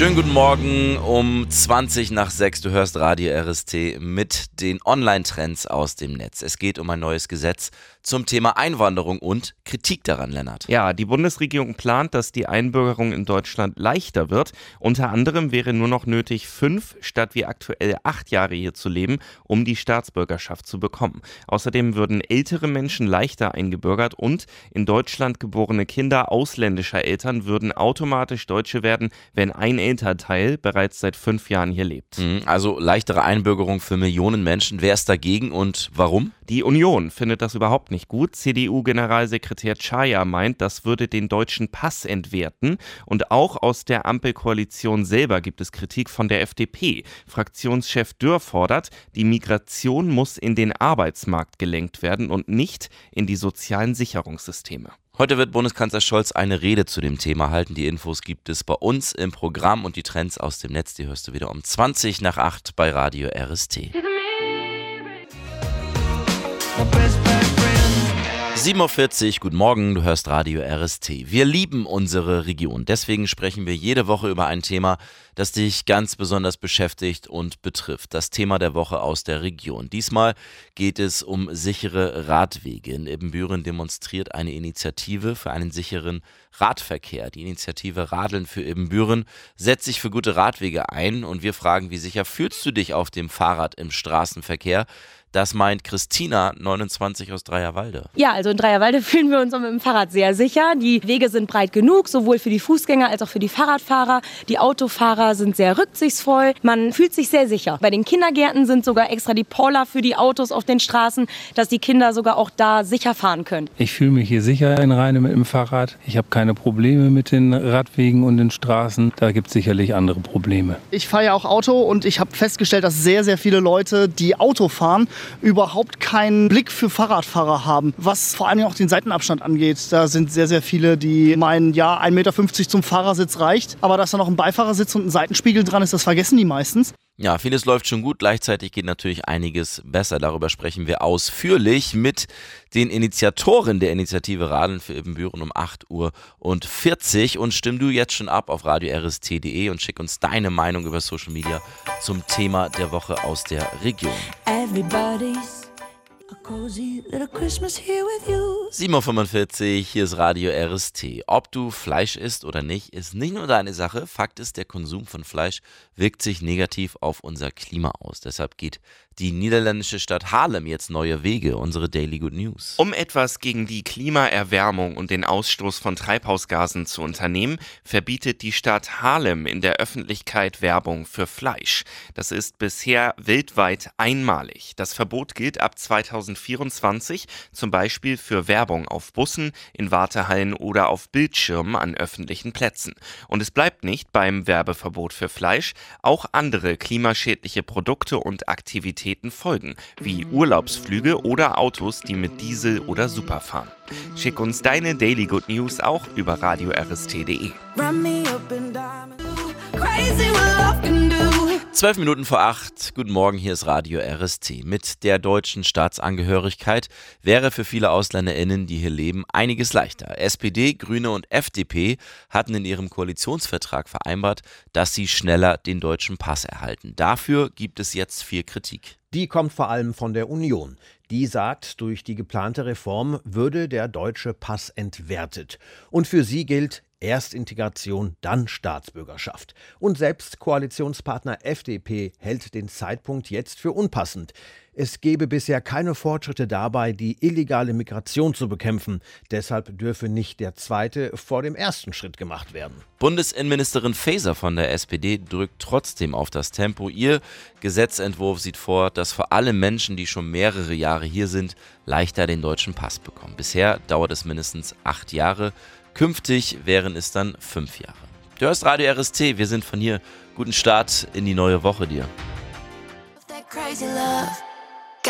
Schönen guten Morgen um 6:20. Du hörst Radio RST mit den Online-Trends aus dem Netz. Es geht um ein neues Gesetz zum Thema Einwanderung und Kritik daran, Lennart. Ja, die Bundesregierung plant, dass die Einbürgerung in Deutschland leichter wird. Unter anderem wäre nur noch nötig, 5 statt wie aktuell 8 Jahre hier zu leben, um die Staatsbürgerschaft zu bekommen. Außerdem würden ältere Menschen leichter eingebürgert und in Deutschland geborene Kinder ausländischer Eltern würden automatisch Deutsche werden, wenn ein Elternteil bereits seit 5 Jahren hier lebt. Also leichtere Einbürgerung für Millionen Menschen. Wer ist dagegen und warum? Die Union findet das überhaupt nicht gut. CDU-Generalsekretär Czaja meint, das würde den deutschen Pass entwerten. Und auch aus der Ampelkoalition selber gibt es Kritik von der FDP. Fraktionschef Dürr fordert, die Migration muss in den Arbeitsmarkt gelenkt werden und nicht in die sozialen Sicherungssysteme. Heute wird Bundeskanzler Scholz eine Rede zu dem Thema halten. Die Infos gibt es bei uns im Programm und die Trends aus dem Netz, die hörst du wieder um 7:20 bei Radio RST. 7:40 Uhr, guten Morgen, du hörst Radio RST. Wir lieben unsere Region, deswegen sprechen wir jede Woche über ein Thema, das dich ganz besonders beschäftigt und betrifft. Das Thema der Woche aus der Region. Diesmal geht es um sichere Radwege. In Ibbenbüren demonstriert eine Initiative für einen sicheren Radverkehr. Die Initiative Radeln für Ibbenbüren setzt sich für gute Radwege ein und wir fragen, wie sicher fühlst du dich auf dem Fahrrad im Straßenverkehr? Das meint Christina, 29 aus Dreierwalde. Ja, also in Dreierwalde fühlen wir uns mit dem Fahrrad sehr sicher. Die Wege sind breit genug, sowohl für die Fußgänger als auch für die Fahrradfahrer. Die Autofahrer sind sehr rücksichtsvoll. Man fühlt sich sehr sicher. Bei den Kindergärten sind sogar extra die Poller für die Autos auf den Straßen, dass die Kinder sogar auch da sicher fahren können. Ich fühle mich hier sicher in Rheine mit dem Fahrrad. Ich habe keine Probleme mit den Radwegen und den Straßen. Da gibt es sicherlich andere Probleme. Ich fahre ja auch Auto und ich habe festgestellt, dass sehr, sehr viele Leute, die Auto fahren, überhaupt keinen Blick für Fahrradfahrer haben. Was vor allem auch den Seitenabstand angeht. Da sind sehr, sehr viele, die meinen, ja, 1,50 Meter zum Fahrersitz reicht. Aber dass da noch ein Beifahrersitz und ein Seitenspiegel dran ist, das vergessen die meistens. Ja, vieles läuft schon gut, gleichzeitig geht natürlich einiges besser. Darüber sprechen wir ausführlich mit den Initiatoren der Initiative Radeln für Ibbenbüren um 8:40 Uhr. Und stimm du jetzt schon ab auf radio-rst.de und schick uns deine Meinung über Social Media zum Thema der Woche aus der Region. 7:45 Uhr, hier ist Radio RST. Ob du Fleisch isst oder nicht, ist nicht nur deine Sache. Fakt ist, der Konsum von Fleisch wirkt sich negativ auf unser Klima aus. Deshalb geht die niederländische Stadt Haarlem jetzt neue Wege, unsere Daily Good News. Um etwas gegen die Klimaerwärmung und den Ausstoß von Treibhausgasen zu unternehmen, verbietet die Stadt Haarlem in der Öffentlichkeit Werbung für Fleisch. Das ist bisher weltweit einmalig. Das Verbot gilt ab 2024, zum Beispiel für Werbung auf Bussen, in Wartehallen oder auf Bildschirmen an öffentlichen Plätzen. Und es bleibt nicht beim Werbeverbot für Fleisch, auch andere klimaschädliche Produkte und Aktivitäten folgen, wie Urlaubsflüge oder Autos, die mit Diesel oder Super fahren. Schick uns deine Daily Good News auch über radio-rst.de. 7:12, guten Morgen, hier ist Radio RST. Mit der deutschen Staatsangehörigkeit wäre für viele AusländerInnen, die hier leben, einiges leichter. SPD, Grüne und FDP hatten in ihrem Koalitionsvertrag vereinbart, dass sie schneller den deutschen Pass erhalten. Dafür gibt es jetzt viel Kritik. Die kommt vor allem von der Union. Die sagt, durch die geplante Reform würde der deutsche Pass entwertet. Und für sie gilt erst Integration, dann Staatsbürgerschaft. Und selbst Koalitionspartner FDP hält den Zeitpunkt jetzt für unpassend. Es gebe bisher keine Fortschritte dabei, die illegale Migration zu bekämpfen. Deshalb dürfe nicht der zweite vor dem ersten Schritt gemacht werden. Bundesinnenministerin Faeser von der SPD drückt trotzdem auf das Tempo. Ihr Gesetzentwurf sieht vor, dass vor allem Menschen, die schon mehrere Jahre hier sind, leichter den deutschen Pass bekommen. Bisher dauert es mindestens 8 Jahre. Künftig wären es dann 5 Jahre. Du hörst Radio RST, wir sind von hier. Guten Start in die neue Woche dir.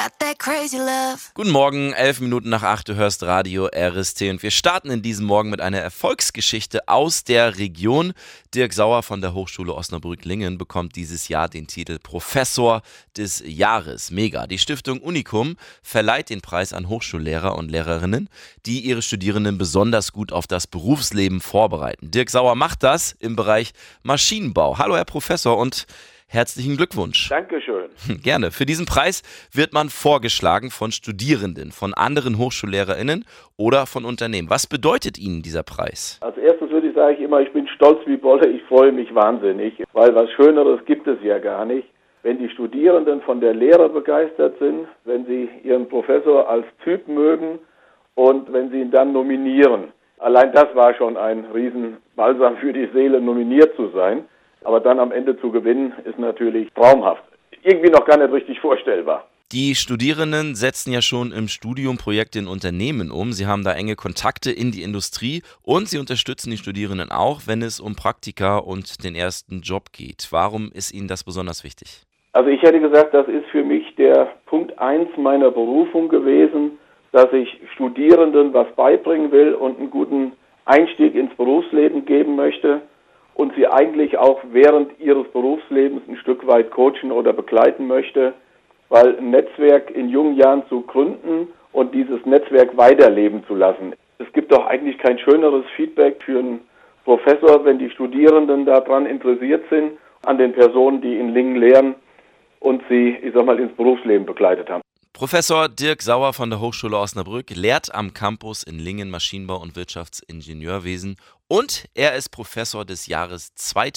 got that crazy love. Guten Morgen, 11 Minuten nach 8, du hörst Radio RST und wir starten in diesem Morgen mit einer Erfolgsgeschichte aus der Region. Dirk Sauer von der Hochschule Osnabrück-Lingen bekommt dieses Jahr den Titel Professor des Jahres. Mega. Die Stiftung Unicum verleiht den Preis an Hochschullehrer und Lehrerinnen, die ihre Studierenden besonders gut auf das Berufsleben vorbereiten. Dirk Sauer macht das im Bereich Maschinenbau. Hallo Herr Professor und herzlichen Glückwunsch. Dankeschön. Gerne. Für diesen Preis wird man vorgeschlagen von Studierenden, von anderen HochschullehrerInnen oder von Unternehmen. Was bedeutet Ihnen dieser Preis? Als erstes sage ich immer, ich bin stolz wie Bolle, ich freue mich wahnsinnig, weil was Schöneres gibt es ja gar nicht. Wenn die Studierenden von der Lehre begeistert sind, wenn sie ihren Professor als Typ mögen und wenn sie ihn dann nominieren. Allein das war schon ein Riesenbalsam für die Seele, nominiert zu sein. Aber dann am Ende zu gewinnen, ist natürlich traumhaft. Irgendwie noch gar nicht richtig vorstellbar. Die Studierenden setzen ja schon im Studium Projekte in Unternehmen um. Sie haben da enge Kontakte in die Industrie und sie unterstützen die Studierenden auch, wenn es um Praktika und den ersten Job geht. Warum ist Ihnen das besonders wichtig? Also ich hätte gesagt, das ist für mich der Punkt 1 meiner Berufung gewesen, dass ich Studierenden was beibringen will und einen guten Einstieg ins Berufsleben geben möchte. Und sie eigentlich auch während ihres Berufslebens ein Stück weit coachen oder begleiten möchte, weil ein Netzwerk in jungen Jahren zu gründen und dieses Netzwerk weiterleben zu lassen. Es gibt doch eigentlich kein schöneres Feedback für einen Professor, wenn die Studierenden daran interessiert sind, an den Personen, die in Lingen lehren und sie, ins Berufsleben begleitet haben. Professor Dirk Sauer von der Hochschule Osnabrück lehrt am Campus in Lingen Maschinenbau und Wirtschaftsingenieurwesen und er ist Professor des Jahres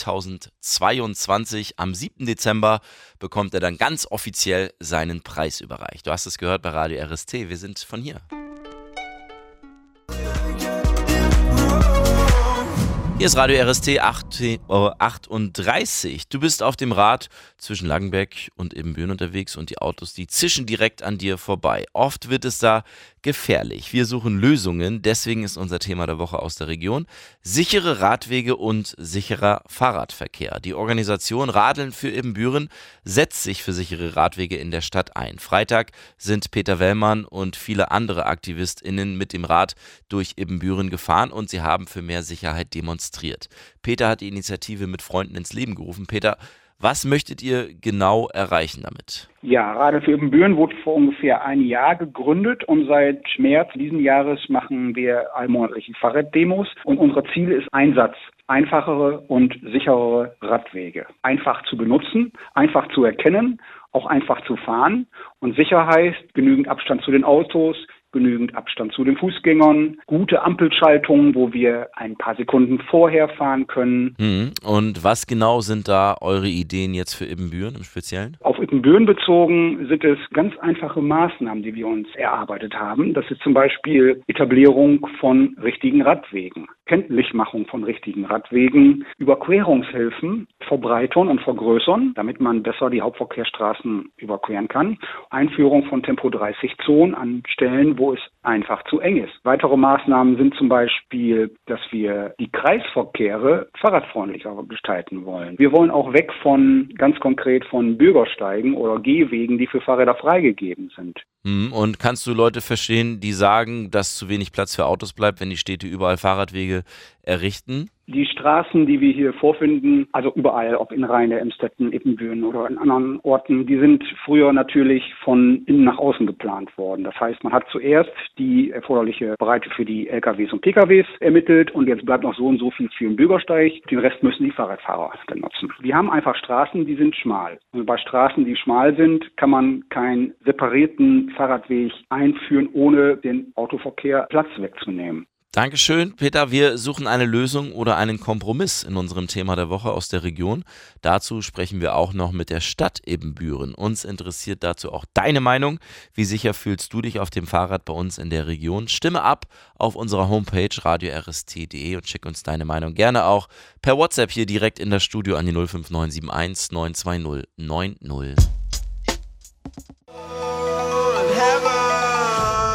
2022. Am 7. Dezember bekommt er dann ganz offiziell seinen Preis überreicht. Du hast es gehört bei Radio RST, wir sind von hier. Hier ist Radio RST 8:38. Du bist auf dem Rad zwischen Langenbeck und Ibbenbüren unterwegs und die Autos, die zischen direkt an dir vorbei. Oft wird es da gefährlich. Wir suchen Lösungen, deswegen ist unser Thema der Woche aus der Region sichere Radwege und sicherer Fahrradverkehr. Die Organisation Radeln für Ibbenbüren setzt sich für sichere Radwege in der Stadt ein. Freitag sind Peter Wellmann und viele andere AktivistInnen mit dem Rad durch Ibbenbüren gefahren und sie haben für mehr Sicherheit demonstriert. Peter hat die Initiative mit Freunden ins Leben gerufen. Peter, was möchtet ihr genau erreichen damit? Ja, Radeln für Ibbenbüren wurde vor ungefähr einem Jahr gegründet und seit März diesen Jahres machen wir allmonatliche Fahrraddemos und unser Ziel ist Einsatz. Einfachere und sicherere Radwege. Einfach zu benutzen, einfach zu erkennen, auch einfach zu fahren. Und sicher heißt genügend Abstand zu den Autos, genügend Abstand zu den Fußgängern, gute Ampelschaltungen, wo wir ein paar Sekunden vorher fahren können. Und was genau sind da eure Ideen jetzt für Ibbenbüren im Speziellen? Auf Ibbenbüren bezogen sind es ganz einfache Maßnahmen, die wir uns erarbeitet haben. Das ist zum Beispiel Etablierung von richtigen Radwegen, Kenntlichmachung von richtigen Radwegen, Überquerungshilfen verbreitern und vergrößern, damit man besser die Hauptverkehrsstraßen überqueren kann, Einführung von Tempo-30-Zonen an Stellen, wo es einfach zu eng ist. Weitere Maßnahmen sind zum Beispiel, dass wir die Kreisverkehre fahrradfreundlicher gestalten wollen. Wir wollen auch weg ganz konkret von Bürgersteigen oder Gehwegen, die für Fahrräder freigegeben sind. Und kannst du Leute verstehen, die sagen, dass zu wenig Platz für Autos bleibt, wenn die Städte überall Fahrradwege errichten? Die Straßen, die wir hier vorfinden, also überall, ob in Rheine, Emstetten, Ibbenbüren oder in anderen Orten, die sind früher natürlich von innen nach außen geplant worden. Das heißt, man hat zuerst die erforderliche Breite für die LKWs und PKWs ermittelt und jetzt bleibt noch so und so viel für den Bürgersteig. Den Rest müssen die Fahrradfahrer dann nutzen. Wir haben einfach Straßen, die sind schmal. Und bei Straßen, die schmal sind, kann man keinen separierten Fahrradweg einführen, ohne den Autoverkehr Platz wegzunehmen. Dankeschön, Peter. Wir suchen eine Lösung oder einen Kompromiss in unserem Thema der Woche aus der Region. Dazu sprechen wir auch noch mit der Stadt Ibbenbüren. Uns interessiert dazu auch deine Meinung. Wie sicher fühlst du dich auf dem Fahrrad bei uns in der Region? Stimme ab auf unserer Homepage radiorst.de und schick uns deine Meinung gerne auch per WhatsApp hier direkt in das Studio an die 05971 920 90.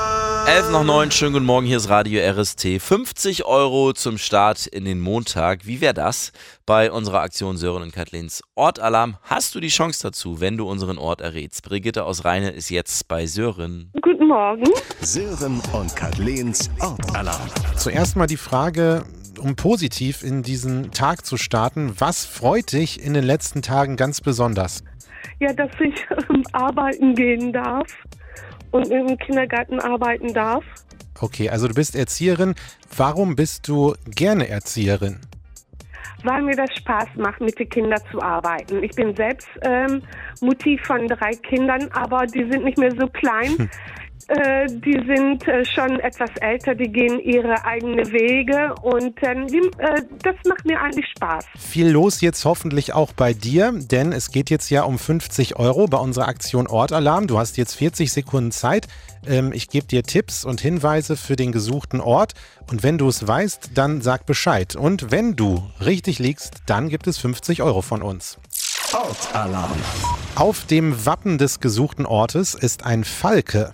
11:09, schönen guten Morgen, hier ist Radio RST. 50 € zum Start in den Montag. Wie wäre das bei unserer Aktion Sören und Kathlens Ortalarm? Hast du die Chance dazu, wenn du unseren Ort errätst? Brigitte aus Rheine ist jetzt bei Sören. Guten Morgen. Sören und Kathlens Ortalarm. Zuerst mal die Frage, um positiv in diesen Tag zu starten. Was freut dich in den letzten Tagen ganz besonders? Ja, dass ich arbeiten gehen darf und im Kindergarten arbeiten darf. Okay, also du bist Erzieherin. Warum bist du gerne Erzieherin? Weil mir das Spaß macht, mit den Kindern zu arbeiten. Ich bin selbst Mutti von 3 Kindern, aber die sind nicht mehr so klein. Die sind schon etwas älter, die gehen ihre eigenen Wege und das macht mir eigentlich Spaß. Viel los jetzt hoffentlich auch bei dir, denn es geht jetzt ja um 50 € bei unserer Aktion Ortalarm. Du hast jetzt 40 Sekunden Zeit. Ich gebe dir Tipps und Hinweise für den gesuchten Ort und wenn du es weißt, dann sag Bescheid. Und wenn du richtig liegst, dann gibt es 50 € von uns. Ortalarm. Auf dem Wappen des gesuchten Ortes ist ein Falke.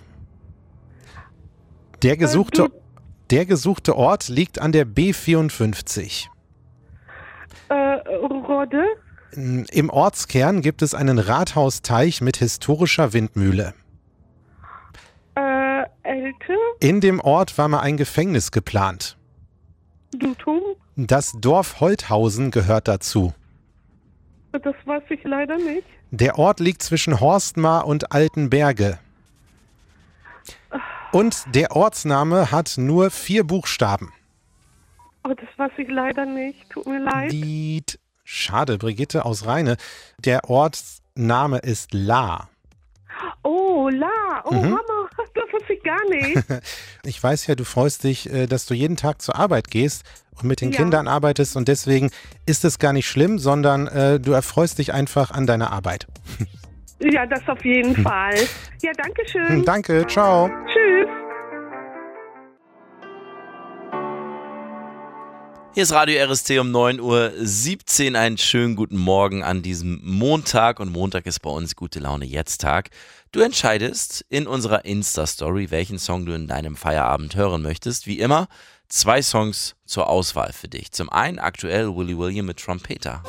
Der gesuchte Ort liegt an der B54. Rodde? Im Ortskern gibt es einen Rathausteich mit historischer Windmühle. Elte? In dem Ort war mal ein Gefängnis geplant. Dutum? Das Dorf Holthausen gehört dazu. Das weiß ich leider nicht. Der Ort liegt zwischen Horstmar und Altenberge. Und der Ortsname hat nur 4 Buchstaben. Oh, das weiß ich leider nicht. Tut mir leid. Schade, Brigitte aus Rheine. Der Ortsname ist La. Oh, La. Oh, Mama, das wusste ich gar nicht. Ich weiß ja, du freust dich, dass du jeden Tag zur Arbeit gehst und mit den Kindern arbeitest und deswegen ist es gar nicht schlimm, sondern du erfreust dich einfach an deiner Arbeit. Ja, das auf jeden Fall. Ja, danke schön. Danke, ciao. Tschüss. Hier ist Radio RST um 9:17 Uhr. Einen schönen guten Morgen an diesem Montag. Und Montag ist bei uns Gute Laune jetzt Tag. Du entscheidest in unserer Insta-Story, welchen Song du in deinem Feierabend hören möchtest. Wie immer 2 Songs zur Auswahl für dich. Zum einen aktuell Willy William mit Trompeter.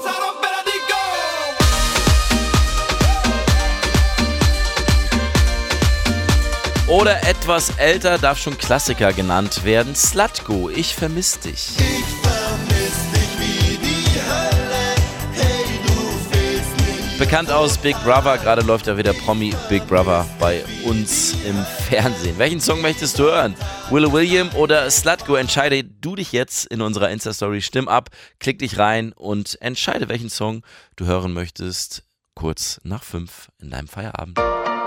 Oder etwas älter, darf schon Klassiker genannt werden. Slutgo, ich vermiss dich. Ich vermiss dich wie die Hölle. Hey, du fehlst mir. Bekannt aus Big Brother, gerade läuft ja wieder Promi Big Brother bei uns im Fernsehen. Welchen Song möchtest du hören? Willy William oder Slutgo? Entscheide du dich jetzt in unserer Insta-Story. Stimm ab, klick dich rein und entscheide, welchen Song du hören möchtest. Kurz nach 5 in deinem Feierabend.